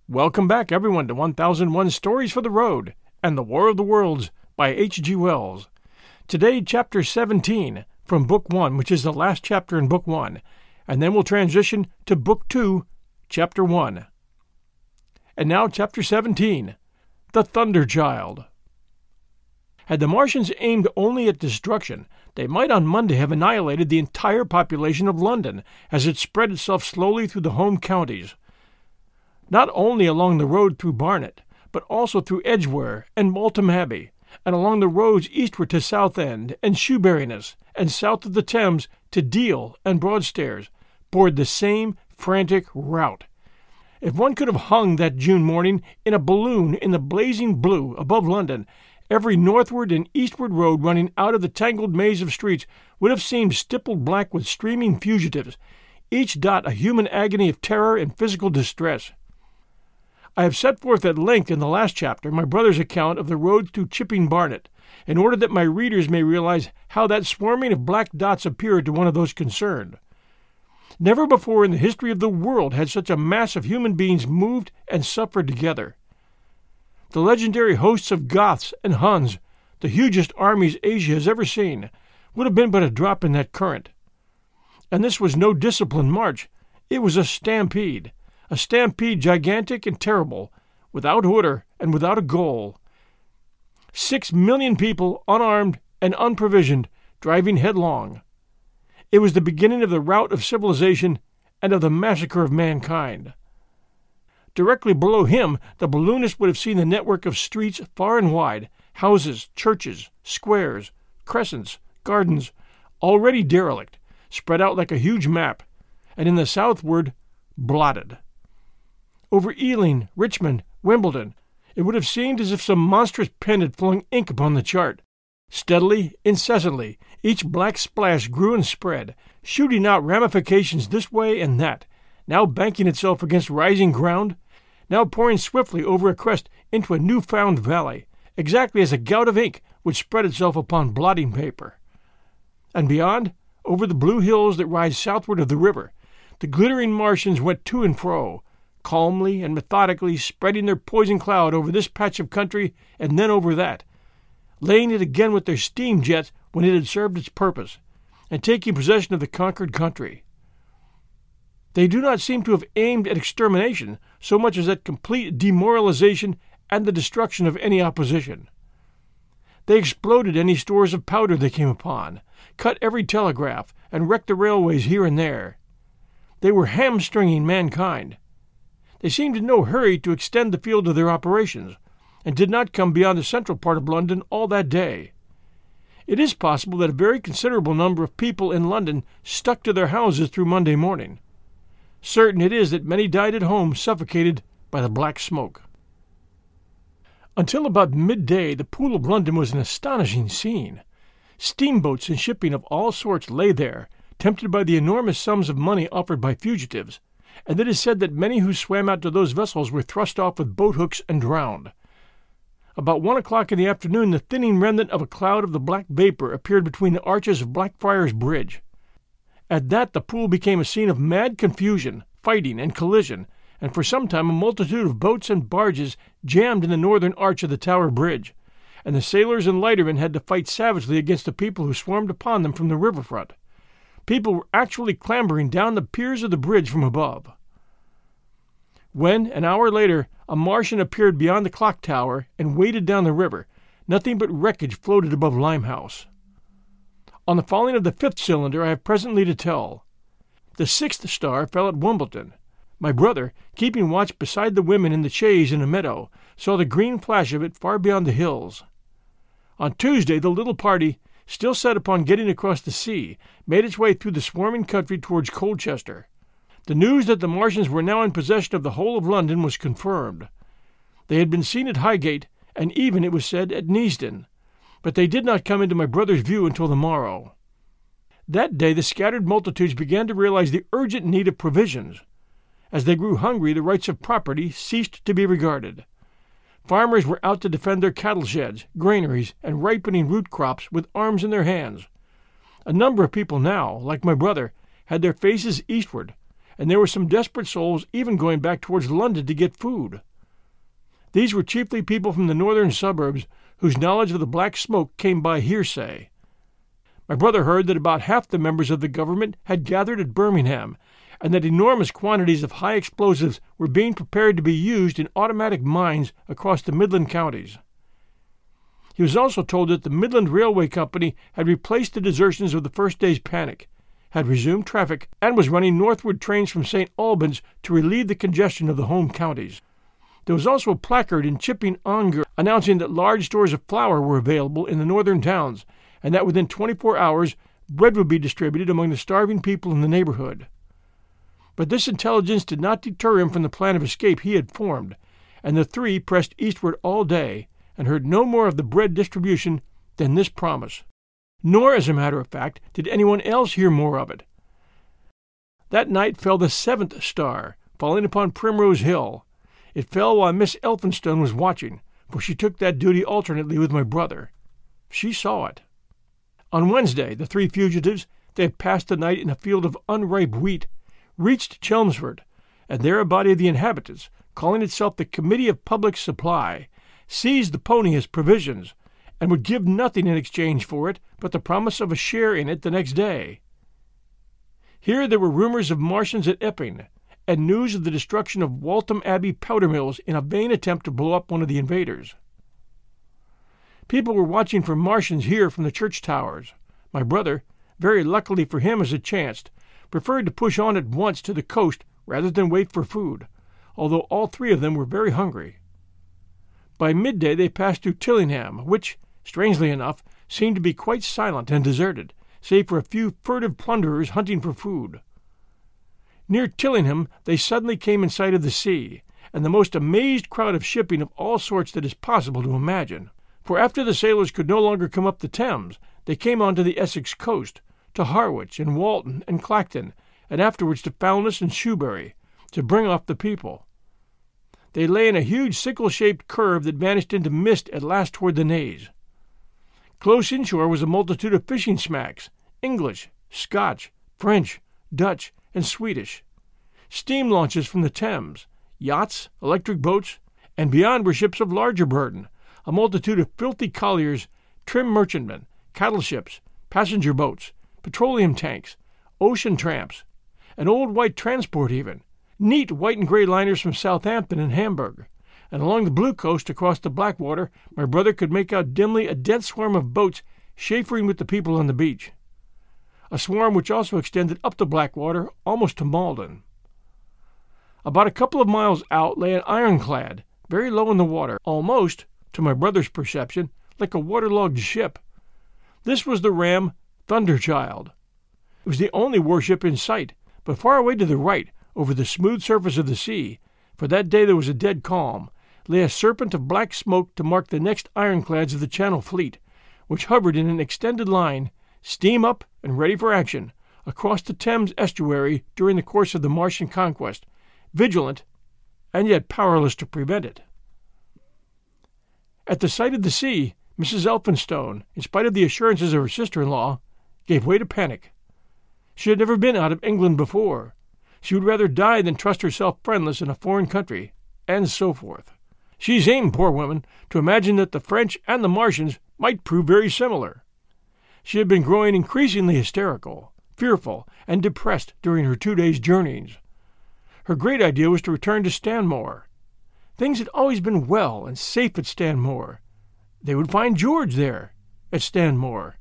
Welcome back, everyone, to 1001 Stories for the Road and the War of the Worlds by H.G. Wells. Today, Chapter 17 from Book 1, which is the last chapter in Book 1, and then we'll transition to Book 2, Chapter 1. And now, Chapter 17, The Thunder Child. Had the Martians aimed only at destruction, they might on Monday have annihilated the entire population of London as it spread itself slowly through the home counties. Not only along the road through Barnet, but also through Edgware and Waltham Abbey, and along the roads eastward to Southend and Shoeburyness, and south of the Thames to Deal and Broadstairs, poured the same frantic rout. If one could have hung that June morning in a balloon in the blazing blue above London, every northward and eastward road running out of the tangled maze of streets would have seemed stippled black with streaming fugitives, each dot a human agony of terror and physical distress. I have set forth at length in the last chapter my brother's account of the road through Chipping Barnet, in order that my readers may realize how that swarming of black dots appeared to one of those concerned. Never before in the history of the world had such a mass of human beings moved and suffered together. The legendary hosts of Goths and Huns, the hugest armies Asia has ever seen, would have been but a drop in that current. And this was no disciplined march. It was a stampede gigantic and terrible, without order and without a goal. 6 million people, unarmed and unprovisioned, driving headlong. It was the beginning of the rout of civilization and of the massacre of mankind. Directly below him, the balloonist would have seen the network of streets far and wide, houses, churches, squares, crescents, gardens, already derelict, spread out like a huge map, and in the southward, blotted. Over Ealing, Richmond, Wimbledon, it would have seemed as if some monstrous pen had flung ink upon the chart. Steadily, incessantly, each black splash grew and spread, shooting out ramifications this way and that, now banking itself against rising ground, now pouring swiftly over a crest into a new-found valley, exactly as a gout of ink would spread itself upon blotting paper. And beyond, over the blue hills that rise southward of the river, the glittering Martians went to and fro, calmly and methodically spreading their poison cloud over this patch of country and then over that, laying it again with their steam jets when it had served its purpose, and taking possession of the conquered country. They do not seem to have aimed at extermination so much as at complete demoralization and the destruction of any opposition. They exploded any stores of powder they came upon, cut every telegraph, and wrecked the railways here and there. They were hamstringing mankind. They seemed in no hurry to extend the field of their operations, and did not come beyond the central part of London all that day. It is possible that a very considerable number of people in London stuck to their houses through Monday morning. Certain it is that many died at home suffocated by the black smoke. Until about midday, the Pool of London was an astonishing scene. Steamboats and shipping of all sorts lay there, tempted by the enormous sums of money offered by fugitives, and it is said that many who swam out to those vessels were thrust off with boat-hooks and drowned. About 1 o'clock in the afternoon, the thinning remnant of a cloud of the black vapor appeared between the arches of Blackfriars Bridge. At that the pool became a scene of mad confusion, fighting, and collision, and for some time a multitude of boats and barges jammed in the northern arch of the Tower Bridge, and the sailors and lightermen had to fight savagely against the people who swarmed upon them from the riverfront. People were actually clambering down the piers of the bridge from above. When, an hour later, a Martian appeared beyond the clock tower and waded down the river, nothing but wreckage floated above Limehouse. On the falling of the 5th cylinder I have presently to tell. The 6th star fell at Wimbledon. My brother, keeping watch beside the women in the chaise in a meadow, saw the green flash of it far beyond the hills. On Tuesday the little party, still set upon getting across the sea, made its way through the swarming country towards Colchester. The news that the Martians were now in possession of the whole of London was confirmed. They had been seen at Highgate, and even, it was said, at Neasden, but they did not come into my brother's view until the morrow. That day the scattered multitudes began to realize the urgent need of provisions. As they grew hungry, the rights of property ceased to be regarded. Farmers were out to defend their cattle sheds, granaries, and ripening root crops with arms in their hands. A number of people now, like my brother, had their faces eastward, and there were some desperate souls even going back towards London to get food. These were chiefly people from the northern suburbs whose knowledge of the Black Smoke came by hearsay. My brother heard that about half the members of the government had gathered at Birmingham, and that enormous quantities of high explosives were being prepared to be used in automatic mines across the Midland counties. He was also told that the Midland Railway Company had replaced the desertions of the first day's panic, had resumed traffic, and was running northward trains from St. Albans to relieve the congestion of the home counties. There was also a placard in Chipping Ongar announcing that large stores of flour were available in the northern towns, and that within 24 hours bread would be distributed among the starving people in the neighborhood. But this intelligence did not deter him from the plan of escape he had formed, and the three pressed eastward all day and heard no more of the bread distribution than this promise. Nor, as a matter of fact, did anyone else hear more of it. That night fell the 7th star, falling upon Primrose Hill. It fell while Miss Elphinstone was watching, for she took that duty alternately with my brother. She saw it. On Wednesday, the three fugitives, they had passed the night in a field of unripe wheat, reached Chelmsford, and there a body of the inhabitants, calling itself the Committee of Public Supply, seized the pony as provisions, and would give nothing in exchange for it but the promise of a share in it the next day. Here there were rumors of Martians at Epping, and news of the destruction of Waltham Abbey powder mills in a vain attempt to blow up one of the invaders. People were watching for Martians here from the church towers. My brother, very luckily for him as it chanced, preferred to push on at once to the coast rather than wait for food, although all three of them were very hungry. By midday they passed through Tillingham, which, strangely enough, seemed to be quite silent and deserted, save for a few furtive plunderers hunting for food. Near Tillingham they suddenly came in sight of the sea, and the most amazed crowd of shipping of all sorts that is possible to imagine. For after the sailors could no longer come up the Thames, they came on to the Essex coast, to Harwich and Walton and Clacton, and afterwards to Foulness and Shoebury, to bring off the people. They lay in a huge sickle-shaped curve that vanished into mist at last toward the Naze. Close inshore was a multitude of fishing smacks, English, Scotch, French, Dutch, and Swedish, steam launches from the Thames, yachts, electric boats, and beyond were ships of larger burden, a multitude of filthy colliers, trim merchantmen, cattle ships, passenger boats, petroleum tanks, ocean tramps, an old white transport even, neat white and gray liners from Southampton and Hamburg, and along the blue coast across the Blackwater my brother could make out dimly a dense swarm of boats chaffering with the people on the beach, a swarm which also extended up the Blackwater almost to Malden. About a couple of miles out lay an ironclad, very low in the water, almost, to my brother's perception, like a waterlogged ship. This was the ram Thunderchild. It was the only warship in sight, but far away to the right, over the smooth surface of the sea, for that day there was a dead calm, lay a serpent of black smoke to mark the next ironclads of the Channel Fleet, which hovered in an extended line, steam up and ready for action, across the Thames estuary during the course of the Martian conquest, vigilant and yet powerless to prevent it. At the sight of the sea, Mrs. Elphinstone, in spite of the assurances of her sister-in-law, gave way to panic. She had never been out of England before. She would rather die than trust herself friendless in a foreign country, and so forth. She seemed, poor woman, to imagine that the French and the Martians might prove very similar. She had been growing increasingly hysterical, fearful, and depressed during her 2 days' journeyings. Her great idea was to return to Stanmore. Things had always been well and safe at Stanmore. They would find George there, at Stanmore.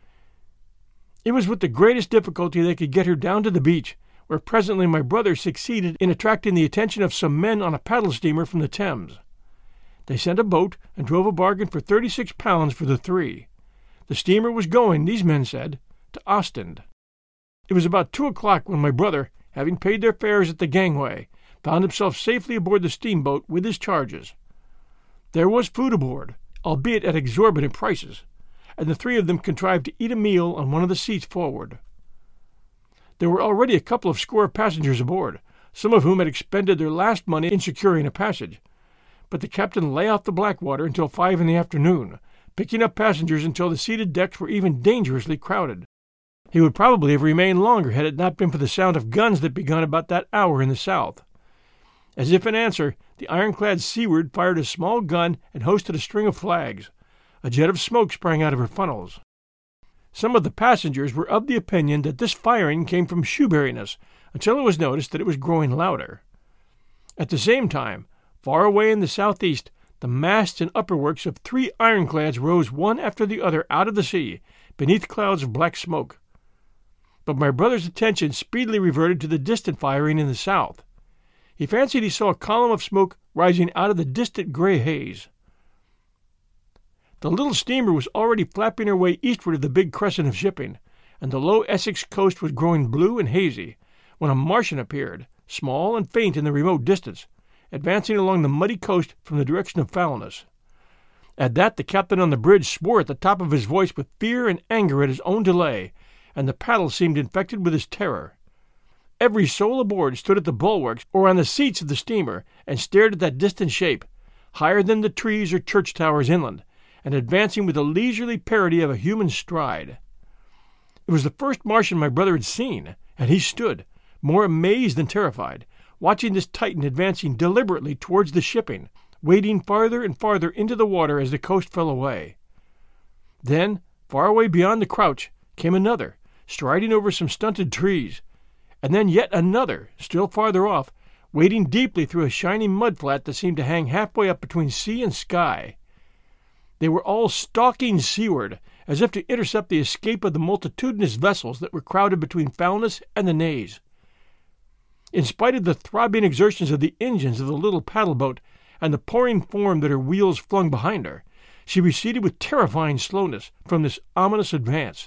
It was with the greatest difficulty they could get her down to the beach, where presently my brother succeeded in attracting the attention of some men on a paddle steamer from the Thames. They sent a boat and drove a bargain for £36 for the three. The steamer was going, these men said, to Ostend. It was about 2 o'clock when my brother, having paid their fares at the gangway, found himself safely aboard the steamboat with his charges. There was food aboard, albeit at exorbitant prices, and the three of them contrived to eat a meal on one of the seats forward. There were already a couple of score of passengers aboard, some of whom had expended their last money in securing a passage, but the captain lay off the Blackwater until 5 in the afternoon, picking up passengers until the seated decks were even dangerously crowded. He would probably have remained longer had it not been for the sound of guns that begun about that hour in the south. As if in answer, the ironclad seaward fired a small gun and hoisted a string of flags. A jet of smoke sprang out of her funnels. Some of the passengers were of the opinion that this firing came from Shoeburyness, until it was noticed that it was growing louder. At the same time, far away in the southeast, the masts and upperworks of 3 ironclads rose one after the other out of the sea, beneath clouds of black smoke. But my brother's attention speedily reverted to the distant firing in the south. He fancied he saw a column of smoke rising out of the distant gray haze. The little steamer was already flapping her way eastward of the big crescent of shipping, and the low Essex coast was growing blue and hazy, when a Martian appeared, small and faint in the remote distance, advancing along the muddy coast from the direction of Foulness. At that the captain on the bridge swore at the top of his voice with fear and anger at his own delay, and the paddle seemed infected with his terror. Every soul aboard stood at the bulwarks or on the seats of the steamer and stared at that distant shape, higher than the trees or church towers inland, and advancing with the leisurely parity of a human stride. It was the first Martian my brother had seen, and he stood, more amazed than terrified, watching this Titan advancing deliberately towards the shipping, wading farther and farther into the water as the coast fell away. Then, far away beyond the crouch, came another, striding over some stunted trees, and then yet another, still farther off, wading deeply through a shiny mudflat that seemed to hang halfway up between sea and sky. They were all stalking seaward, as if to intercept the escape of the multitudinous vessels that were crowded between Foulness and the Naze. In spite of the throbbing exertions of the engines of the little paddle-boat and the pouring form that her wheels flung behind her, she receded with terrifying slowness from this ominous advance.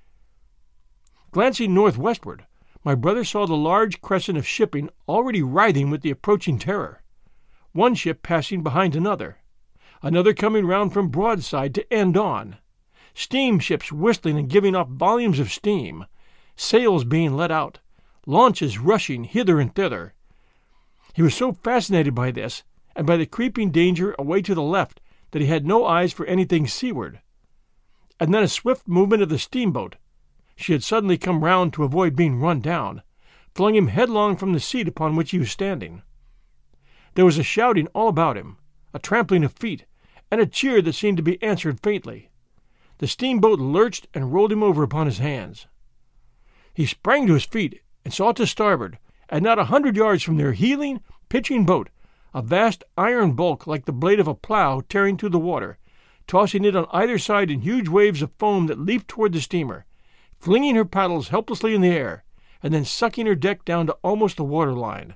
Glancing northwestward, my brother saw the large crescent of shipping already writhing with the approaching terror. One ship passing behind another coming round from broadside to end on, steamships whistling and giving off volumes of steam, sails being let out, launches rushing hither and thither. He was so fascinated by this, and by the creeping danger away to the left, that he had no eyes for anything seaward. And then a swift movement of the steamboat, she had suddenly come round to avoid being run down, flung him headlong from the seat upon which he was standing. There was a shouting all about him, a trampling of feet, and a cheer that seemed to be answered faintly. The steamboat lurched and rolled him over upon his hands. He sprang to his feet and saw to starboard, and not 100 yards from their heeling, pitching boat, a vast iron bulk like the blade of a plough tearing through the water, tossing it on either side in huge waves of foam that leaped toward the steamer, flinging her paddles helplessly in the air, and then sucking her deck down to almost the waterline.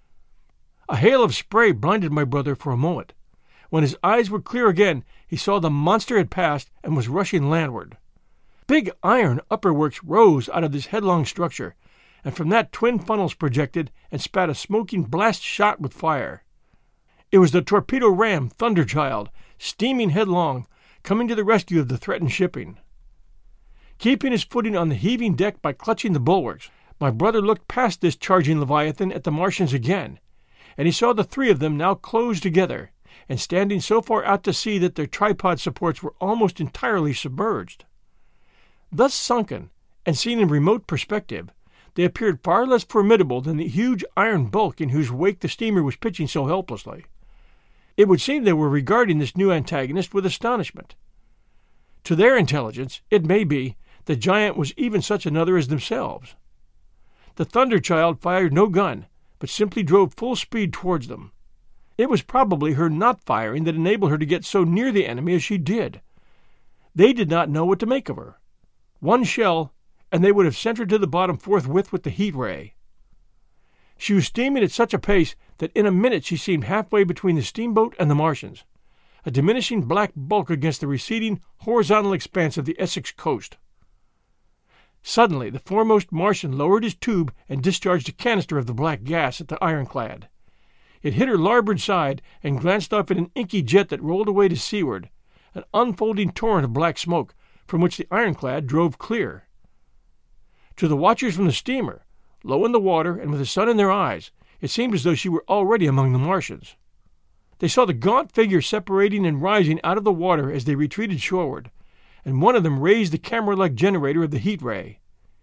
A hail of spray blinded my brother for a moment. When his eyes were clear again, he saw the monster had passed and was rushing landward. Big iron upperworks rose out of this headlong structure, and from that twin funnels projected and spat a smoking blast shot with fire. It was the torpedo ram Thunderchild, steaming headlong, coming to the rescue of the threatened shipping. Keeping his footing on the heaving deck by clutching the bulwarks, my brother looked past this charging Leviathan at the Martians again, and he saw the 3 of them now close together, and standing so far out to sea that their tripod supports were almost entirely submerged. Thus sunken, and seen in remote perspective, they appeared far less formidable than the huge iron bulk in whose wake the steamer was pitching so helplessly. It would seem they were regarding this new antagonist with astonishment. To their intelligence, it may be, the giant was even such another as themselves. The Thunderchild fired no gun, but simply drove full speed towards them. It was probably her not firing that enabled her to get so near the enemy as she did. They did not know what to make of her. One shell, and they would have sent her to the bottom forthwith with the heat ray. She was steaming at such a pace that in a minute she seemed halfway between the steamboat and the Martians, a diminishing black bulk against the receding horizontal expanse of the Essex coast. Suddenly the foremost Martian lowered his tube and discharged a canister of the black gas at the ironclad. It hit her larboard side and glanced off in an inky jet that rolled away to seaward, an unfolding torrent of black smoke, from which the ironclad drove clear. To the watchers from the steamer, low in the water and with the sun in their eyes, it seemed as though she were already among the Martians. They saw the gaunt figure separating and rising out of the water as they retreated shoreward, and one of them raised the camera-like generator of the heat ray.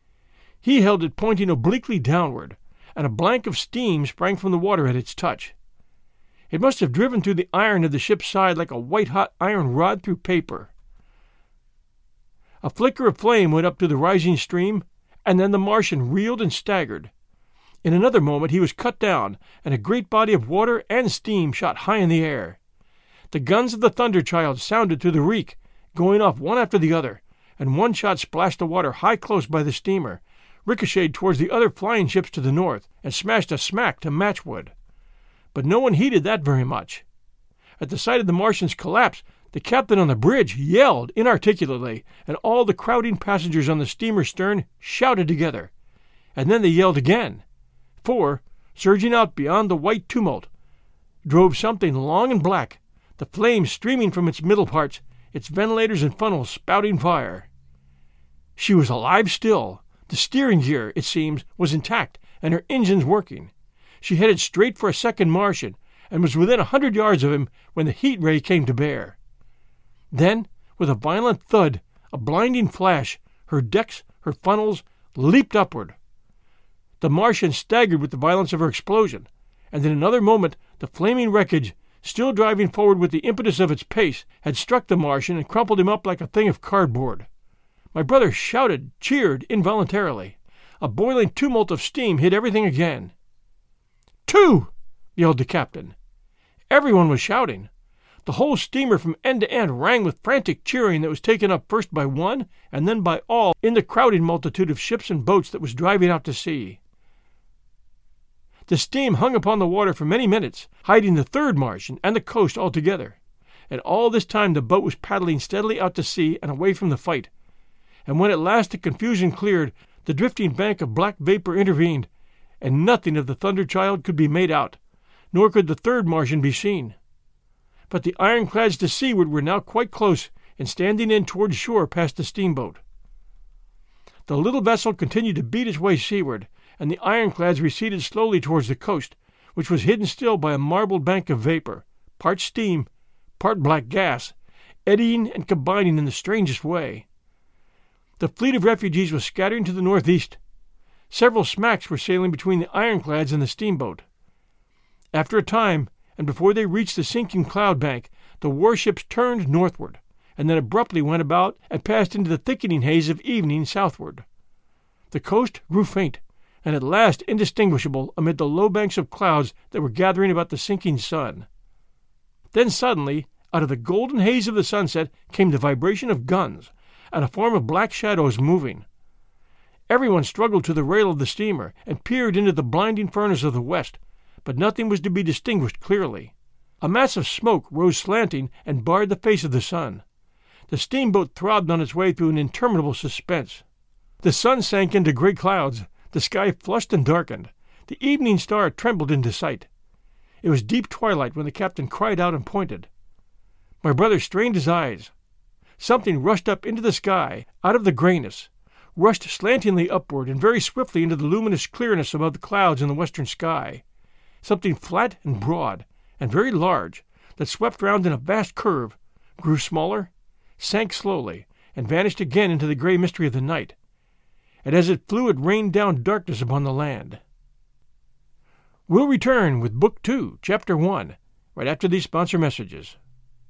He held it pointing obliquely downward, and a blank of steam sprang from the water at its touch. It must have driven through the iron of the ship's side like a white-hot iron rod through paper. A flicker of flame went up to the rising stream, and then the Martian reeled and staggered. In another moment he was cut down, and a great body of water and steam shot high in the air. The guns of the Thunderchild sounded through the reek, going off one after the other, and one shot splashed the water high close by the steamer, ricocheted towards the other flying ships to the north, and smashed a smack to Matchwood. But no one heeded that very much. At the sight of the Martian's collapse, the captain on the bridge yelled inarticulately, and all the crowding passengers on the steamer's stern shouted together. And then they yelled again, for, surging out beyond the white tumult, drove something long and black, the flames streaming from its middle parts, its ventilators and funnels spouting fire. She was alive still. The steering gear, it seems, was intact, and her engines working. She headed straight for a second Martian, and was within 100 yards of him when the heat ray came to bear. Then, with a violent thud, a blinding flash, her decks, her funnels, leaped upward. The Martian staggered with the violence of her explosion, and in another moment the flaming wreckage, still driving forward with the impetus of its pace, had struck the Martian and crumpled him up like a thing of cardboard. My brother shouted, cheered involuntarily. A boiling tumult of steam hit everything again. "Two!" yelled the captain. Everyone was shouting. The whole steamer from end to end rang with frantic cheering that was taken up first by one and then by all in the crowding multitude of ships and boats that was driving out to sea. The steam hung upon the water for many minutes, hiding the third Martian and the coast altogether, and all this time the boat was paddling steadily out to sea and away from the fight. And when at last the confusion cleared, the drifting bank of black vapor intervened, and nothing of the Thunderchild could be made out, nor could the third Martian be seen. But the ironclads to seaward were now quite close and standing in towards shore past the steamboat. The little vessel continued to beat its way seaward, and the ironclads receded slowly towards the coast, which was hidden still by a marbled bank of vapor, part steam, part black gas, eddying and combining in the strangest way. The fleet of refugees was scattering to the northeast. Several smacks were sailing between the ironclads and the steamboat. After a time, and before they reached the sinking cloud bank, the warships turned northward, and then abruptly went about and passed into the thickening haze of evening southward. The coast grew faint, and at last indistinguishable amid the low banks of clouds that were gathering about the sinking sun. Then suddenly, out of the golden haze of the sunset, came the vibration of guns, and a form of black shadows moving. Everyone struggled to the rail of the steamer, and peered into the blinding furnace of the west, but nothing was to be distinguished clearly. A mass of smoke rose slanting and barred the face of the sun. The steamboat throbbed on its way through an interminable suspense. The sun sank into gray clouds, the sky flushed and darkened, the evening star trembled into sight. It was deep twilight when the captain cried out and pointed. My brother strained his eyes. Something rushed up into the sky, out of the grayness, rushed slantingly upward and very swiftly into the luminous clearness above the clouds in the western sky. Something flat and broad, and very large, that swept round in a vast curve, grew smaller, sank slowly, and vanished again into the gray mystery of the night. And as it flew, it rained down darkness upon the land. We'll return with Book 2, Chapter 1, right after these sponsor messages.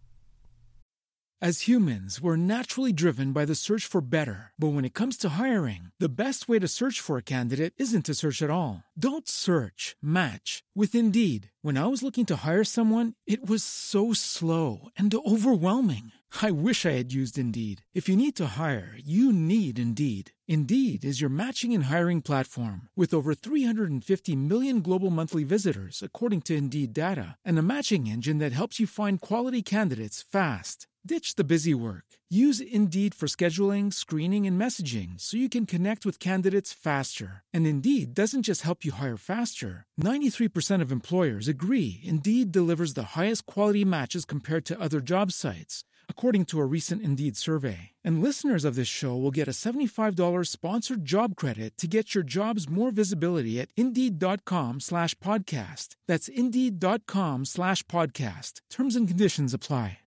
As humans, we're naturally driven by the search for better. But when it comes to hiring, the best way to search for a candidate isn't to search at all. Don't search, match with Indeed. When I was looking to hire someone, it was so slow and overwhelming. I wish I had used Indeed. If you need to hire, you need Indeed. Indeed is your matching and hiring platform with over 350 million global monthly visitors, according to Indeed data, and a matching engine that helps you find quality candidates fast. Ditch the busy work. Use Indeed for scheduling, screening, and messaging so you can connect with candidates faster. And Indeed doesn't just help you hire faster. 93% of employers agree Indeed delivers the highest quality matches compared to other job sites, according to a recent Indeed survey. And listeners of this show will get a $75 sponsored job credit to get your jobs more visibility at Indeed.com/podcast. That's Indeed.com/podcast. Terms and conditions apply.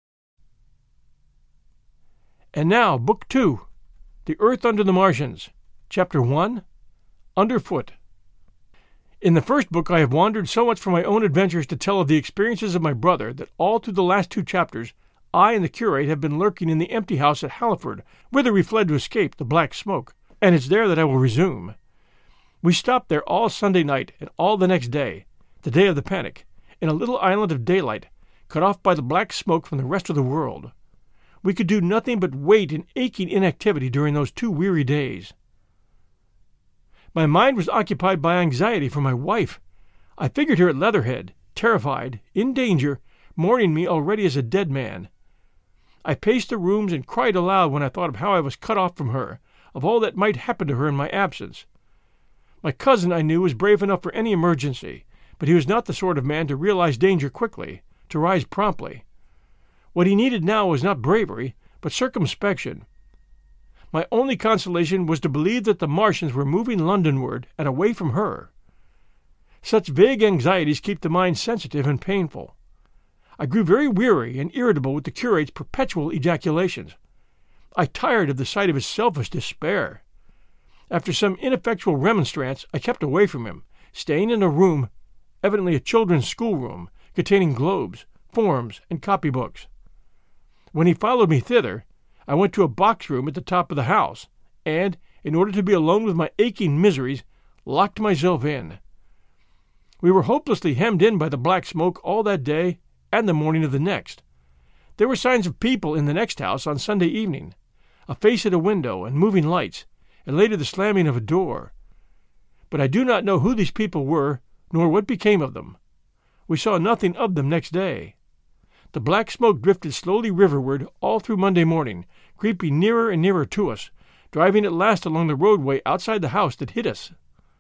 And now, Book 2, The Earth Under the Martians, Chapter 1, Underfoot. In the first book I have wandered so much from my own adventures to tell of the experiences of my brother that all through the last 2 chapters I and the curate have been lurking in the empty house at Halliford, whither we fled to escape the black smoke, and it's there that I will resume. We stopped there all Sunday night and all the next day, the day of the panic, in a little island of daylight, cut off by the black smoke from the rest of the world. We could do nothing but wait in aching inactivity during those 2 weary days. My mind was occupied by anxiety for my wife. I figured her at Leatherhead, terrified, in danger, mourning me already as a dead man. I paced the rooms and cried aloud when I thought of how I was cut off from her, of all that might happen to her in my absence. My cousin, I knew, was brave enough for any emergency, but he was not the sort of man to realize danger quickly, to rise promptly. What he needed now was not bravery, but circumspection. My only consolation was to believe that the Martians were moving Londonward and away from her. Such vague anxieties keep the mind sensitive and painful. I grew very weary and irritable with the curate's perpetual ejaculations. I tired of the sight of his selfish despair. After some ineffectual remonstrance, I kept away from him, staying in a room, evidently a children's schoolroom, containing globes, forms, and copybooks. When he followed me thither, I went to a box room at the top of the house, and, in order to be alone with my aching miseries, locked myself in. We were hopelessly hemmed in by the black smoke all that day and the morning of the next. There were signs of people in the next house on Sunday evening, a face at a window and moving lights, and later the slamming of a door. But I do not know who these people were, nor what became of them. We saw nothing of them next day. The black smoke drifted slowly riverward all through Monday morning, creeping nearer and nearer to us, driving at last along the roadway outside the house that hid us.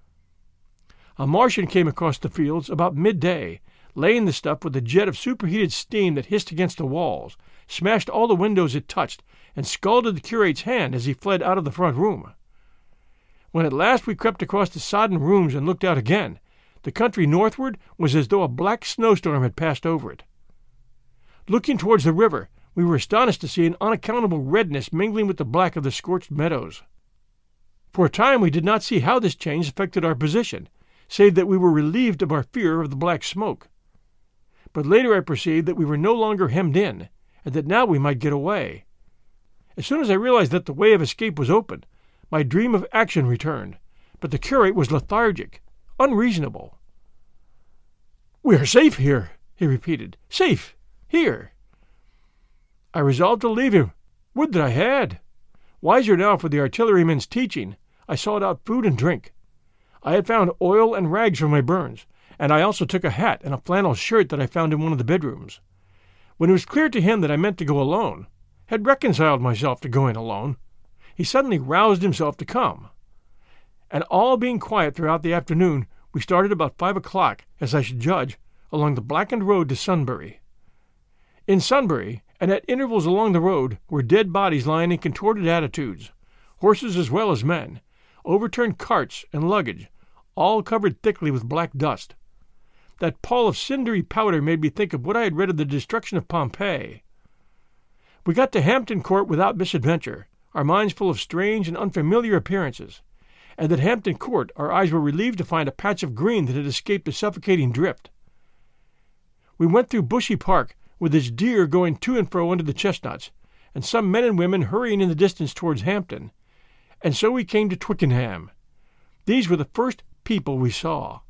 A Martian came across the fields about midday, laying the stuff with a jet of superheated steam that hissed against the walls, smashed all the windows it touched, and scalded the curate's hand as he fled out of the front room. When at last we crept across the sodden rooms and looked out again, the country northward was as though a black snowstorm had passed over it. Looking towards the river, we were astonished to see an unaccountable redness mingling with the black of the scorched meadows. For a time we did not see how this change affected our position, save that we were relieved of our fear of the black smoke. But later I perceived that we were no longer hemmed in, and that now we might get away. As soon as I realized that the way of escape was open, my dream of action returned, but the curate was lethargic, unreasonable. "We are safe here," he repeated. "Safe! Here!" I resolved to leave him. Would that I had! Wiser now for the artilleryman's teaching, I sought out food and drink. I had found oil and rags for my burns, and I also took a hat and a flannel shirt that I found in one of the bedrooms. When it was clear to him that I meant to go alone, had reconciled myself to going alone, he suddenly roused himself to come. And all being quiet throughout the afternoon, we started about 5 o'clock, as I should judge, along the blackened road to Sunbury. In Sunbury, and at intervals along the road, were dead bodies lying in contorted attitudes, horses as well as men, overturned carts and luggage, all covered thickly with black dust. That pall of cindery powder made me think of what I had read of the destruction of Pompeii. We got to Hampton Court without misadventure, our minds full of strange and unfamiliar appearances, and at Hampton Court our eyes were relieved to find a patch of green that had escaped a suffocating drift. We went through Bushy Park, with its deer going to and fro under the chestnuts, and some men and women hurrying in the distance towards Hampton, and so we came to Twickenham. These were the first people we saw.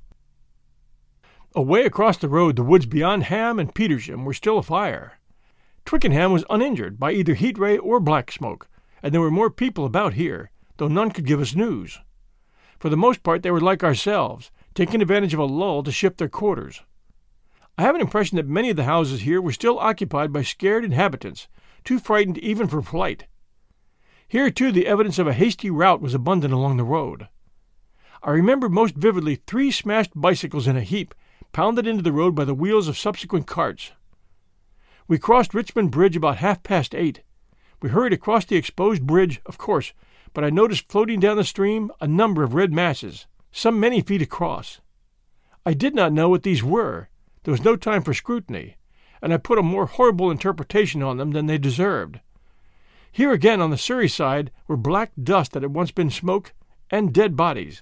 Away across the road the woods beyond Ham and Petersham were still afire. Twickenham was uninjured by either heat ray or black smoke, and there were more people about here, though none could give us news. For the most part they were like ourselves, taking advantage of a lull to shift their quarters. I have an impression that many of the houses here were still occupied by scared inhabitants, too frightened even for flight. Here, too, the evidence of a hasty rout was abundant along the road. I remember most vividly 3 smashed bicycles in a heap, pounded into the road by the wheels of subsequent carts. We crossed Richmond Bridge about 8:30. We hurried across the exposed bridge, of course, but I noticed floating down the stream a number of red masses, some many feet across. I did not know what these were. There was no time for scrutiny, and I put a more horrible interpretation on them than they deserved. Here again on the Surrey side were black dust that had once been smoke, and dead bodies,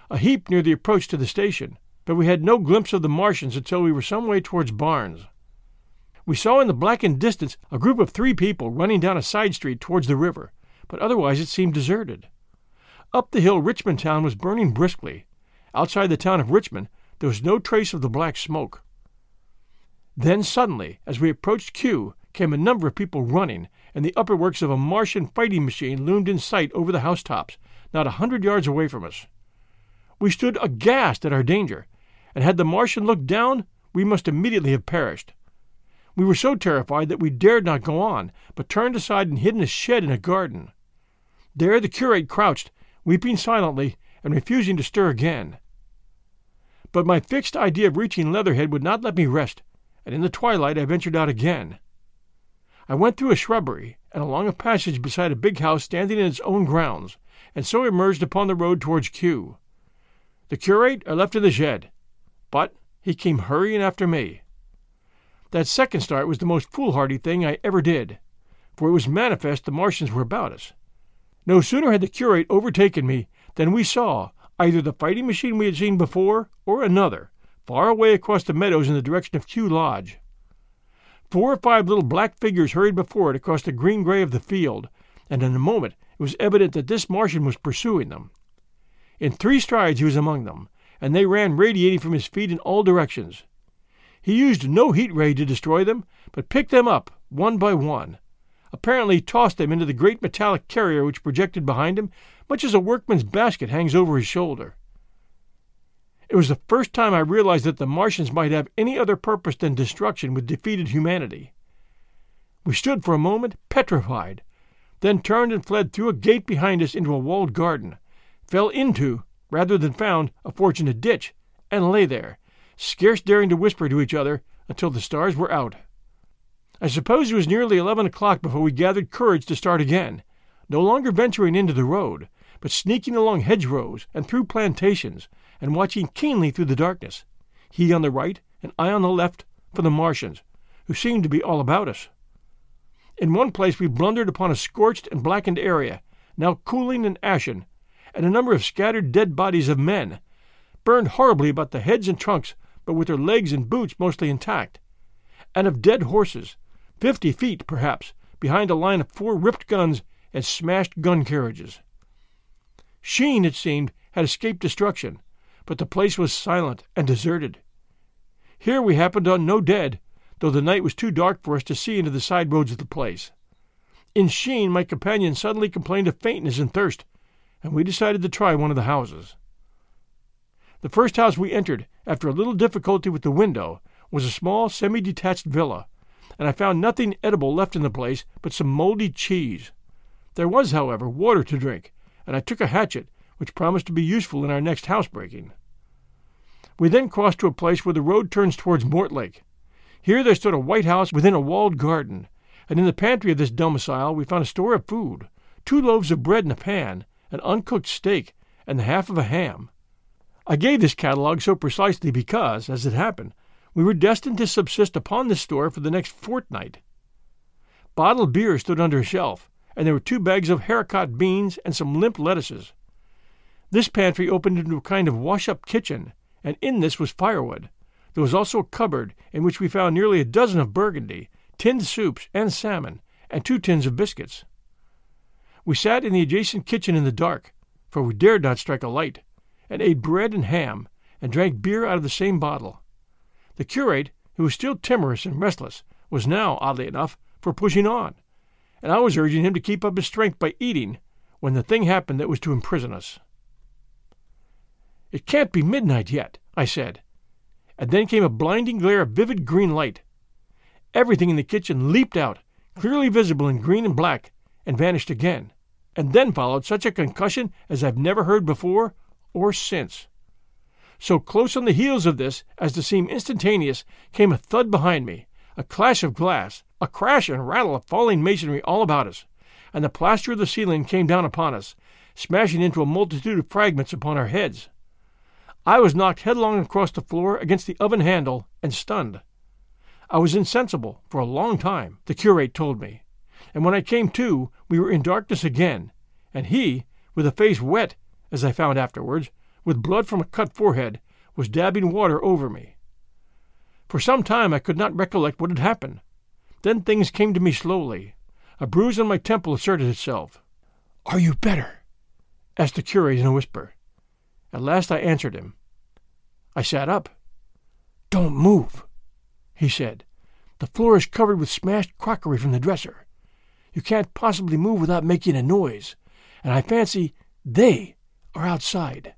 a heap near the approach to the station, but we had no glimpse of the Martians until we were some way towards Barnes. We saw in the blackened distance a group of 3 people running down a side street towards the river, but otherwise it seemed deserted. Up the hill, Richmond town was burning briskly. Outside the town of Richmond, there was no trace of the black smoke. Then suddenly, as we approached Kew, came a number of people running, and the upper works of a Martian fighting machine loomed in sight over the housetops, not 100 yards away from us. We stood aghast at our danger, and had the Martian looked down, we must immediately have perished. We were so terrified that we dared not go on, but turned aside and hid in a shed in a garden. There the curate crouched, weeping silently and refusing to stir again. But my fixed idea of reaching Leatherhead would not let me rest, and in the twilight I ventured out again. I went through a shrubbery and along a passage beside a big house standing in its own grounds, and so emerged upon the road towards Kew. The curate I left in the shed, but he came hurrying after me. That second start was the most foolhardy thing I ever did, for it was manifest the Martians were about us. No sooner had the curate overtaken me than we saw either the fighting machine we had seen before or another, far away across the meadows in the direction of Kew Lodge. 4 or 5 little black figures hurried before it across the green-gray of the field, and in a moment it was evident that this Martian was pursuing them. In 3 strides he was among them, and they ran radiating from his feet in all directions. He used no heat ray to destroy them, but picked them up one by one. Apparently tossed them into the great metallic carrier which projected behind him, much as a workman's basket hangs over his shoulder. It was the first time I realized that the Martians might have any other purpose than destruction with defeated humanity. We stood for a moment petrified, then turned and fled through a gate behind us into a walled garden, fell into, rather than found, a fortunate ditch, and lay there, scarce daring to whisper to each other until the stars were out. I suppose it was nearly 11 o'clock before we gathered courage to start again, no longer venturing into the road, but sneaking along hedgerows and through plantations, and watching keenly through the darkness, he on the right and I on the left, for the Martians, who seemed to be all about us. In one place we blundered upon a scorched and blackened area, now cooling and ashen, and a number of scattered dead bodies of men, burned horribly about the heads and trunks, but with their legs and boots mostly intact, and of dead horses, 50 feet, perhaps, behind a line of 4 ripped guns and smashed gun carriages. Sheen, it seemed, had escaped destruction, but the place was silent and deserted. Here we happened on no dead, though the night was too dark for us to see into the side roads of the place. In Sheen, my companion suddenly complained of faintness and thirst, and we decided to try one of the houses. The first house we entered, after a little difficulty with the window, was a small semi-detached villa, and I found nothing edible left in the place but some mouldy cheese. There was, however, water to drink, and I took a hatchet, which promised to be useful in our next housebreaking. We then crossed to a place where the road turns towards Mortlake. Here there stood a white house within a walled garden, and in the pantry of this domicile we found a store of food, 2 loaves of bread in a pan, an uncooked steak, and the half of a ham. I gave this catalogue so precisely because, as it happened, we were destined to subsist upon this store for the next fortnight. Bottled beer stood under a shelf, and there were 2 bags of haricot beans and some limp lettuces. This pantry opened into a kind of wash-up kitchen, and in this was firewood. There was also a cupboard in which we found nearly a dozen of Burgundy, tinned soups and salmon, and 2 tins of biscuits. We sat in the adjacent kitchen in the dark, for we dared not strike a light, and ate bread and ham, and drank beer out of the same bottle. The curate, who was still timorous and restless, was now, oddly enough, for pushing on, and I was urging him to keep up his strength by eating, when the thing happened that was to imprison us. "It can't be midnight yet," I said, and then came a blinding glare of vivid green light. Everything in the kitchen leaped out, clearly visible in green and black, and vanished again, and then followed such a concussion as I've never heard before or since. So close on the heels of this as to seem instantaneous came a thud behind me, a clash of glass, a crash and rattle of falling masonry all about us, and the plaster of the ceiling came down upon us, smashing into a multitude of fragments upon our heads. I was knocked headlong across the floor against the oven handle and stunned. I was insensible for a long time, the curate told me, and when I came to, we were in darkness again, and he, with a face wet, as I found afterwards, with blood from a cut forehead, was dabbing water over me. For some time I could not recollect what had happened. Then things came to me slowly. A bruise on my temple asserted itself. "Are you better?" asked the curate in a whisper. At last I answered him. I sat up. "Don't move," he said. "The floor is covered with smashed crockery from the dresser. You can't possibly move without making a noise, and I fancy they are outside."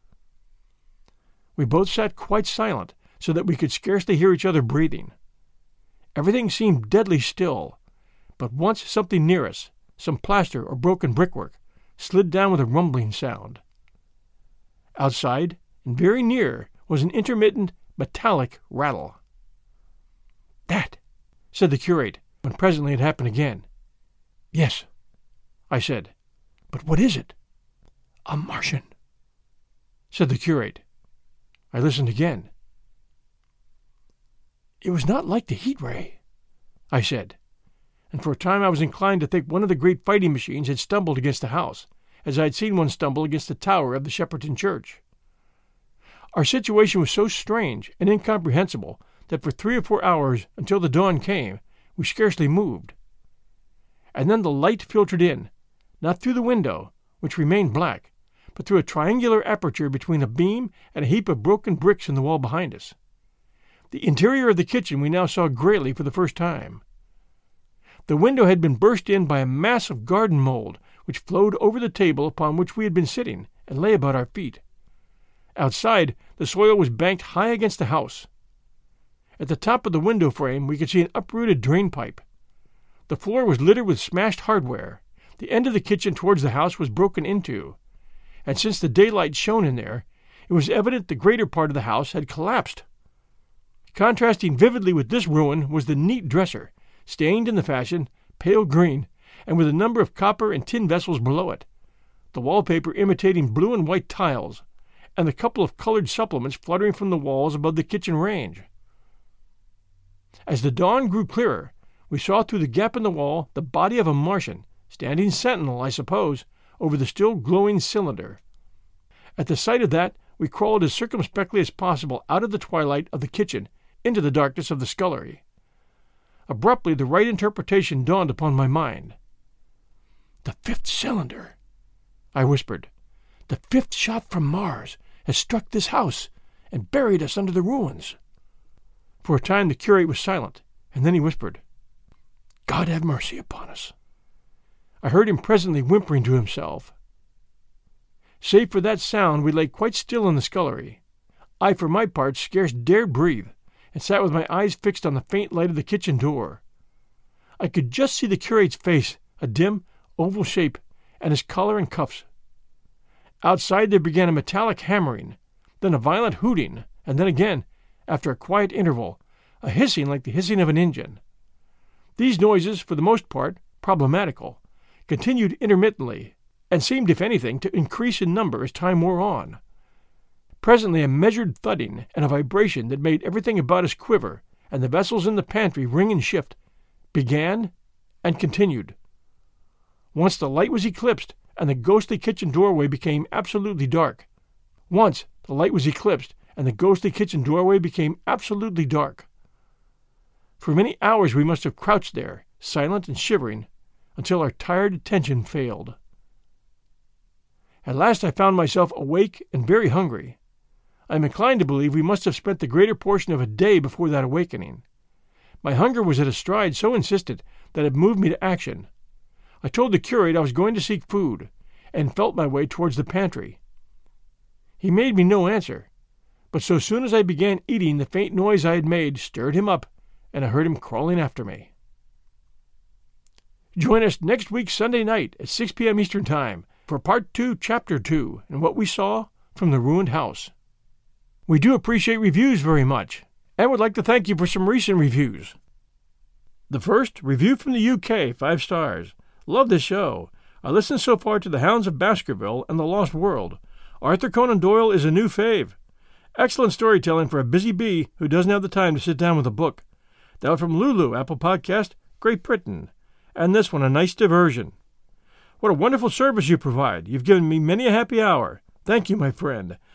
We both sat quite silent, so that we could scarcely hear each other breathing. Everything seemed deadly still, but once something near us, some plaster or broken brickwork, slid down with a rumbling sound. Outside, and very near, was an intermittent, metallic rattle. "That," said the curate, when presently it happened again. "Yes," I said. "But what is it?" "A Martian," said the curate. I listened again. "It was not like the heat ray," I said, and for a time I was inclined to think one of the great fighting machines had stumbled against the house, as I had seen one stumble against the tower of the Shepperton Church. Our situation was so strange and incomprehensible that for 3 or 4 hours, until the dawn came, we scarcely moved. And then the light filtered in, not through the window, which remained black, but through a triangular aperture between a beam and a heap of broken bricks in the wall behind us. The interior of the kitchen we now saw grayly for the first time. The window had been burst in by a mass of garden mold, which flowed over the table upon which we had been sitting, and lay about our feet. Outside, the soil was banked high against the house. At the top of the window frame we could see an uprooted drain pipe. The floor was littered with smashed hardware. The end of the kitchen towards the house was broken into, and since the daylight shone in there, it was evident the greater part of the house had collapsed. Contrasting vividly with this ruin was the neat dresser, stained in the fashion, pale green, and with a number of copper and tin vessels below it, the wallpaper imitating blue and white tiles, and the couple of colored supplements fluttering from the walls above the kitchen range. As the dawn grew clearer, we saw through the gap in the wall the body of a Martian, standing sentinel, I suppose, over the still glowing cylinder. At the sight of that, we crawled as circumspectly as possible out of the twilight of the kitchen into the darkness of the scullery. Abruptly the right interpretation dawned upon my mind. "The 5th cylinder," I whispered. "The 5th shot from Mars has struck this house and buried us under the ruins." For a time the curate was silent, and then he whispered, "God have mercy upon us." I heard him presently whimpering to himself. Save for that sound, we lay quite still in the scullery. I, for my part, scarce dared breathe, and sat with my eyes fixed on the faint light of the kitchen door. I could just see the curate's face, a dim, oval shape, and his collar and cuffs. Outside there began a metallic hammering, then a violent hooting, and then again, after a quiet interval, a hissing like the hissing of an engine. These noises, for the most part problematical, continued intermittently, and seemed, if anything, to increase in number as time wore on. Presently a measured thudding and a vibration that made everything about us quiver, and the vessels in the pantry ring and shift, began and continued. Once the light was eclipsed, and the ghostly kitchen doorway became absolutely dark. Once the light was eclipsed, and the ghostly kitchen doorway became absolutely dark. For many hours we must have crouched there, silent and shivering, until our tired attention failed. At last I found myself awake and very hungry. I am inclined to believe we must have spent the greater portion of a day before that awakening. My hunger was at a stride so insistent that it moved me to action. I told the curate I was going to seek food, and felt my way towards the pantry. He made me no answer, but so soon as I began eating, the faint noise I had made stirred him up, and I heard him crawling after me. Join us next week Sunday night at 6 p.m. Eastern Time for Part 2, Chapter 2, and what we saw from the ruined house. We do appreciate reviews very much, and would like to thank you for some recent reviews. The first, review from the UK, 5 stars. Love this show. I listened so far to The Hounds of Baskerville and The Lost World. Arthur Conan Doyle is a new fave. Excellent storytelling for a busy bee who doesn't have the time to sit down with a book. That was from Lulu, Apple Podcast, Great Britain. And this one, a nice diversion. What a wonderful service you provide. You've given me many a happy hour. Thank you, my friend.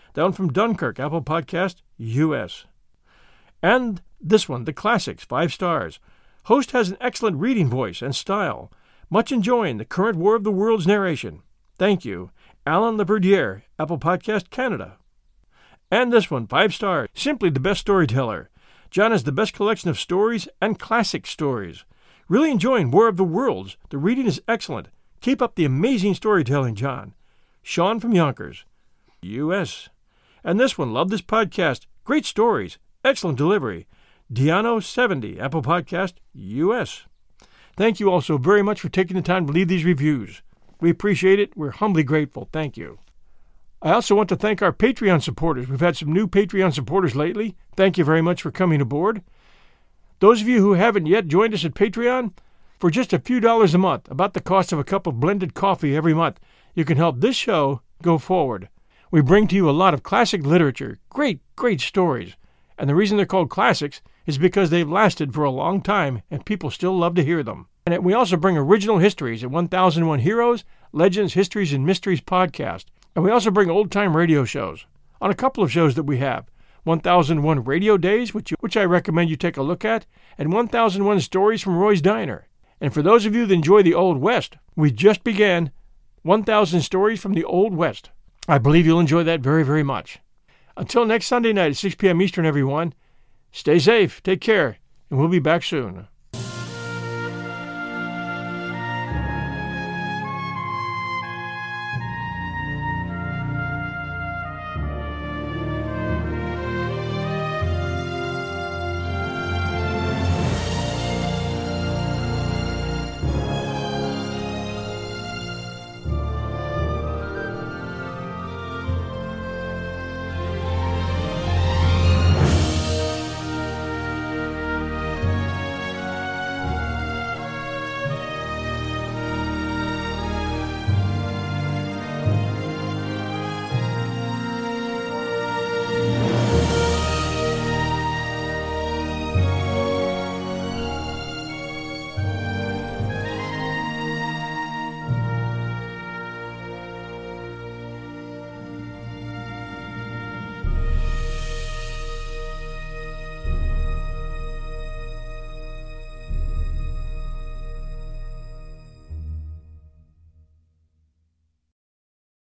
Down from Dunkirk, Apple Podcast, US. And this one, The Classics, 5 stars. Host has an excellent reading voice and style. Much enjoying the current War of the Worlds narration. Thank you. Alan Laverdiere, Apple Podcast, Canada. And this one, 5 stars. Simply the best storyteller. John has the best collection of stories and classic stories. Really enjoying War of the Worlds. The reading is excellent. Keep up the amazing storytelling, John. Sean from Yonkers, U.S. And this one, love this podcast. Great stories. Excellent delivery. Diano70, Apple Podcast, U.S. Thank you all so very much for taking the time to leave these reviews. We appreciate it. We're humbly grateful. Thank you. I also want to thank our Patreon supporters. We've had some new Patreon supporters lately. Thank you very much for coming aboard. Those of you who haven't yet joined us at Patreon, for just a few dollars a month, about the cost of a cup of blended coffee every month, you can help this show go forward. We bring to you a lot of classic literature, great stories. And the reason they're called classics is because they've lasted for a long time and people still love to hear them. And we also bring original histories at 1001 Heroes, Legends, Histories, and Mysteries podcast. And we also bring old-time radio shows on a couple of shows that we have. 1001 Radio Days, which I recommend you take a look at, and 1001 Stories from Roy's Diner. And for those of you that enjoy the Old West, we just began 1000 Stories from the Old West. I believe you'll enjoy that very, very much. Until next Sunday night at 6 p.m. Eastern, everyone, stay safe, take care, and we'll be back soon.